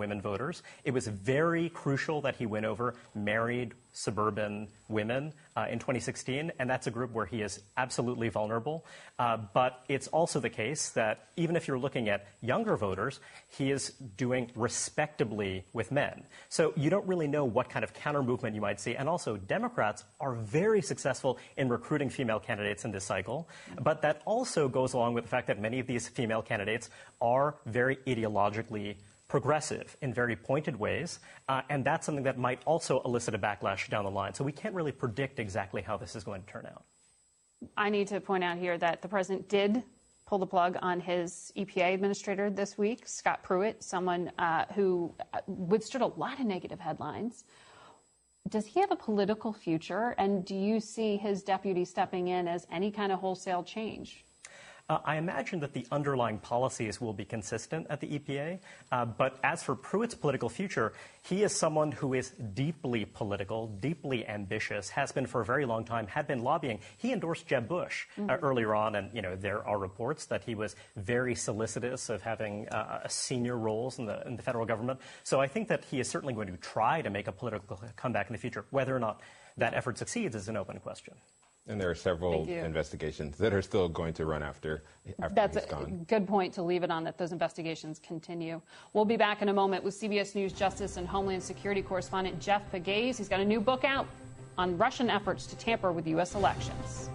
women voters. It was very crucial that he win over married suburban women uh, in twenty sixteen, and that's a group where he is absolutely vulnerable. Uh, but it's also the case that even if you're looking at younger voters, he is doing respectably with men. So you don't really know what kind of counter movement you might see. And also, Democrats are very successful in recruiting female candidates in this cycle. But that also goes along with the fact that many of these female candidates are very ideologically progressive in very pointed ways, uh, and that's something that might also elicit a backlash down the line. So we can't really predict exactly how this is going to turn out. I need to point out here that the president did pull the plug on his E P A administrator this week, Scott Pruitt, someone uh, who withstood a lot of negative headlines. Does he have a political future, and do you see his deputy stepping in as any kind of wholesale change? Uh, I imagine that the underlying policies will be consistent at the E P A. Uh, but as for Pruitt's political future, he is someone who is deeply political, deeply ambitious, has been for a very long time, had been lobbying. He endorsed Jeb Bush mm-hmm. uh, earlier on, and you know there are reports that he was very solicitous of having uh, senior roles in the, in the federal government. So I think that he is certainly going to try to make a political comeback in the future. Whether or not that effort succeeds is an open question. And there are several investigations that are still going to run after, after That's he's a gone. good point to leave it on, that those investigations continue. We'll be back in a moment with C B S News Justice and Homeland Security correspondent Jeff Pegues. He's got a new book out on Russian efforts to tamper with U S elections.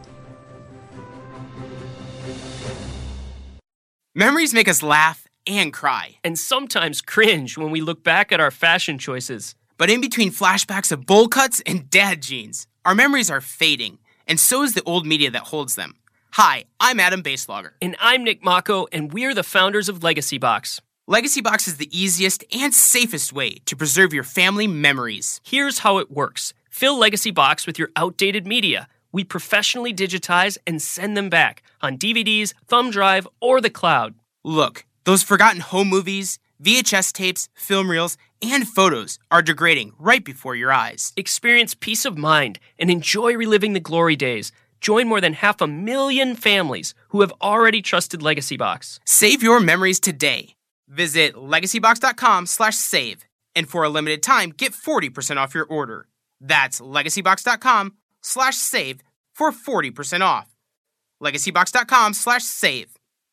Memories make us laugh and cry. And sometimes cringe when we look back at our fashion choices. But in between flashbacks of bowl cuts and dad jeans, our memories are fading. And so is the old media that holds them. Hi, I'm Adam Baselogger. And I'm Nick Mako, and we're the founders of Legacy Box. Legacy Box is the easiest and safest way to preserve your family memories. Here's how it works. Fill Legacy Box with your outdated media. We professionally digitize and send them back on D V Ds, thumb drive, or the cloud. Look, those forgotten home movies, V H S tapes, film reels, and photos are degrading right before your eyes. Experience peace of mind and enjoy reliving the glory days. Join more than half a million families who have already trusted Legacy Box. Save your memories today. Visit legacybox.com slash save. And for a limited time, get forty percent off your order. That's legacybox.com slash save for forty percent off. legacybox.com slash save.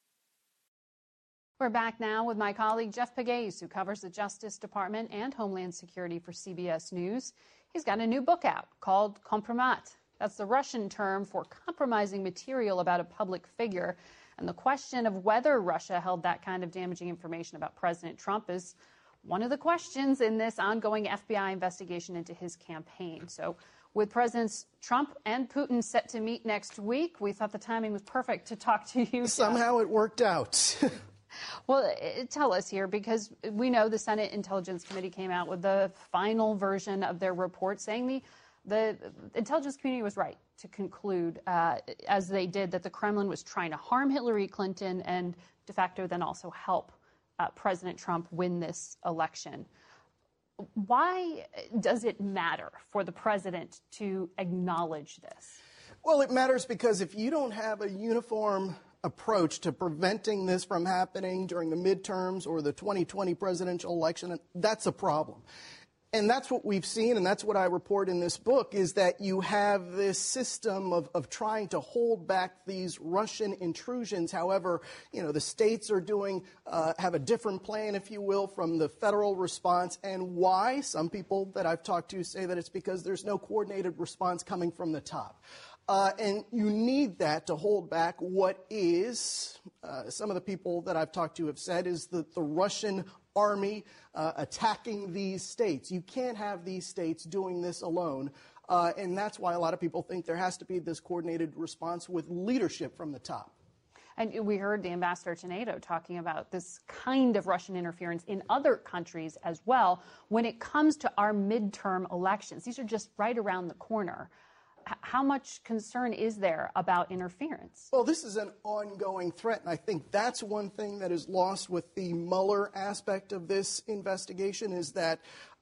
We're back now with my colleague Jeff Pegues, who covers the Justice Department and Homeland Security for C B S News. He's got a new book out called Kompromat. That's the Russian term for compromising material about a public figure. And the question of whether Russia held that kind of damaging information about President Trump is one of the questions in this ongoing F B I investigation into his campaign. So with Presidents Trump and Putin set to meet next week, we thought the timing was perfect to talk to you. Somehow Jeff. It worked out. Well, tell us here, because we know the Senate Intelligence Committee came out with the final version of their report saying the the intelligence community was right to conclude, uh, as they did, that the Kremlin was trying to harm Hillary Clinton and de facto then also help uh, President Trump win this election. Why does it matter for the president to acknowledge this? Well, it matters because if you don't have a uniform approach to preventing this from happening during the midterms or the twenty twenty presidential election, that's a problem. And that's what we've seen, and that's what I report in this book, is that you have this system of, of trying to hold back these Russian intrusions. However, you know, the states are doing, uh, have a different plan, if you will, from the federal response. And why? Some people that I've talked to say that it's because there's no coordinated response coming from the top. Uh, and you need that to hold back what is, uh, some of the people that I've talked to have said, is that the Russian army uh, attacking these states. You can't have these states doing this alone. Uh, and that's why a lot of people think there has to be this coordinated response with leadership from the top. And we heard the ambassador to NATO talking about this kind of Russian interference in other countries as well when it comes to our midterm elections. These are just right around the corner. How much concern is there about interference? Well, this is an ongoing threat, and I think that's one thing that is lost with the Mueller aspect of this investigation, is that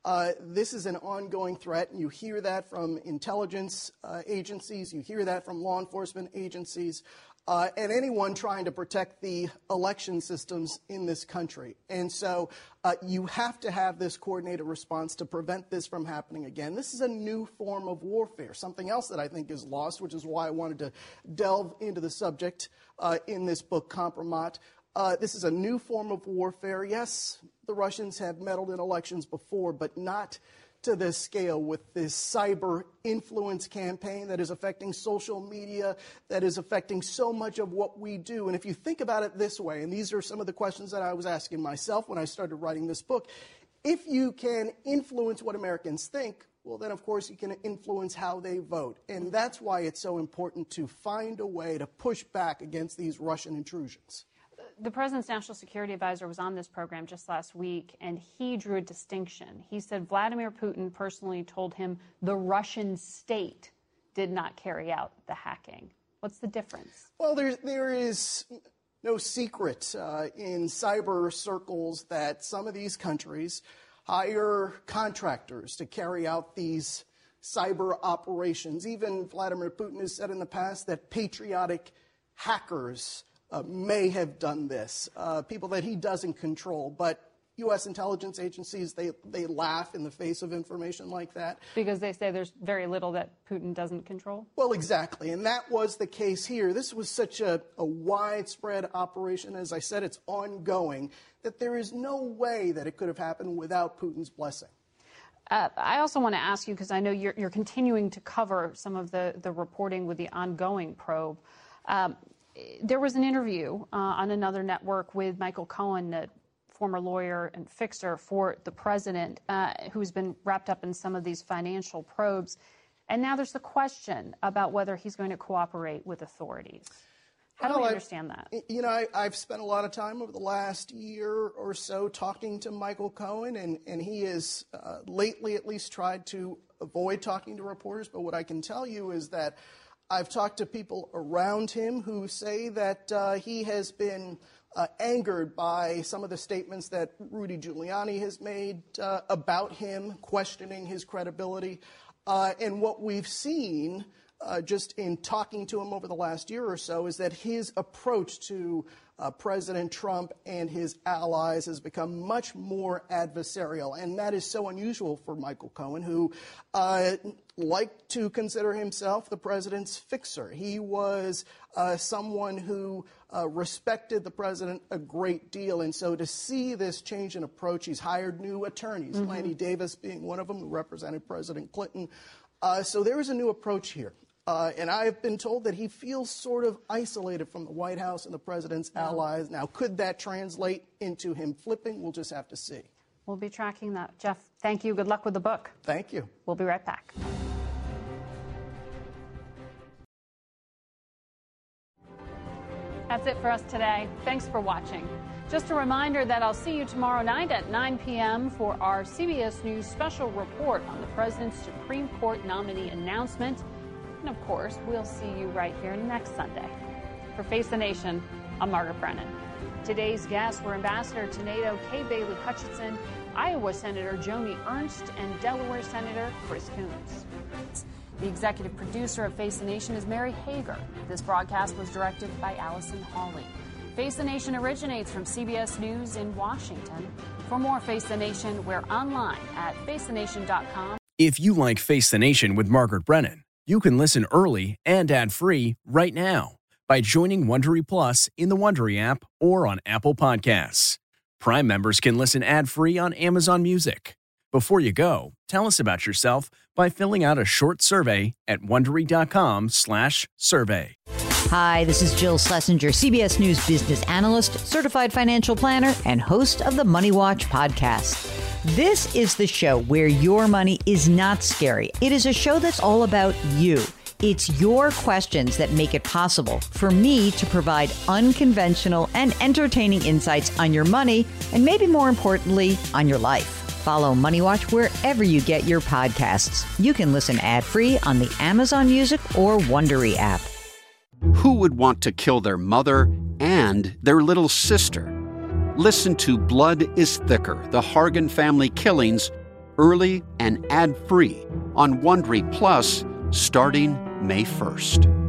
Uh, this is an ongoing threat, and you hear that from intelligence uh, agencies, you hear that from law enforcement agencies, uh, and anyone trying to protect the election systems in this country. And so uh, you have to have this coordinated response to prevent this from happening again. This is a new form of warfare, something else that I think is lost, which is why I wanted to delve into the subject uh, in this book, Compromat. Uh, this is a new form of warfare. Yes, the Russians have meddled in elections before, but not to this scale with this cyber influence campaign that is affecting social media, that is affecting so much of what we do. And if you think about it this way, and these are some of the questions that I was asking myself when I started writing this book, if you can influence what Americans think, well, then, of course, you can influence how they vote. And that's why it's so important to find a way to push back against these Russian intrusions. The president's national security advisor was on this program just last week, and he drew a distinction. He said Vladimir Putin personally told him the Russian state did not carry out the hacking. What's the difference? Well, there, there is no secret uh, in cyber circles that some of these countries hire contractors to carry out these cyber operations. Even Vladimir Putin has said in the past that patriotic hackers Uh, may have done this, uh, people that he doesn't control. But U S intelligence agencies, they, they laugh in the face of information like that. Because they say there's very little that Putin doesn't control? Well, exactly. And that was the case here. This was such a, a widespread operation. As I said, it's ongoing, that there is no way that it could have happened without Putin's blessing. Uh, I also want to ask you, because I know you're, you're continuing to cover some of the, the reporting with the ongoing probe. Um, There was an interview uh, on another network with Michael Cohen, a former lawyer and fixer for the president, uh, who's been wrapped up in some of these financial probes. And now there's the question about whether he's going to cooperate with authorities. How well, do we I've, understand that? You know, I, I've spent a lot of time over the last year or so talking to Michael Cohen, and, and he has uh, lately at least tried to avoid talking to reporters. But what I can tell you is that I've talked to people around him who say that uh, he has been uh, angered by some of the statements that Rudy Giuliani has made uh, about him, questioning his credibility. Uh, and what we've seen uh, just in talking to him over the last year or so is that his approach to uh, President Trump and his allies has become much more adversarial. And that is so unusual for Michael Cohen, who uh, liked to consider himself the president's fixer. He was uh, someone who uh, respected the president a great deal. And so to see this change in approach, he's hired new attorneys, mm-hmm. Lanny Davis being one of them, who represented President Clinton. Uh, so there is a new approach here. Uh, and I have been told that he feels sort of isolated from the White House and the president's yeah. allies. Now, could that translate into him flipping? We'll just have to see. We'll be tracking that. Jeff, thank you. Good luck with the book. Thank you. We'll be right back. That's it for us today. Thanks for watching. Just a reminder that I'll see you tomorrow night at nine p.m. for our C B S News special report on the president's Supreme Court nominee announcement. And, of course, we'll see you right here next Sunday. For Face the Nation, I'm Margaret Brennan. Today's guests were Ambassador to NATO Kay Bailey Hutchinson, Iowa Senator Joni Ernst, and Delaware Senator Chris Coons. The executive producer of Face the Nation is Mary Hager. This broadcast was directed by Allison Hawley. Face the Nation originates from C B S News in Washington. For more Face the Nation, we're online at face the nation dot com. If you like Face the Nation with Margaret Brennan, you can listen early and ad-free right now by joining Wondery Plus in the Wondery app or on Apple Podcasts. Prime members can listen ad-free on Amazon Music. Before you go, tell us about yourself by filling out a short survey at Wondery.com slash survey. Hi, this is Jill Schlesinger, C B S News business analyst, certified financial planner, and host of the Money Watch podcast. This is the show where your money is not scary. It is a show that's all about you. It's your questions that make it possible for me to provide unconventional and entertaining insights on your money, and maybe more importantly, on your life. Follow Money Watch wherever you get your podcasts. You can listen ad-free on the Amazon Music or Wondery app. Who would want to kill their mother and their little sister? Listen to Blood is Thicker, the Hargan family killings, early and ad-free on Wondery Plus starting May first.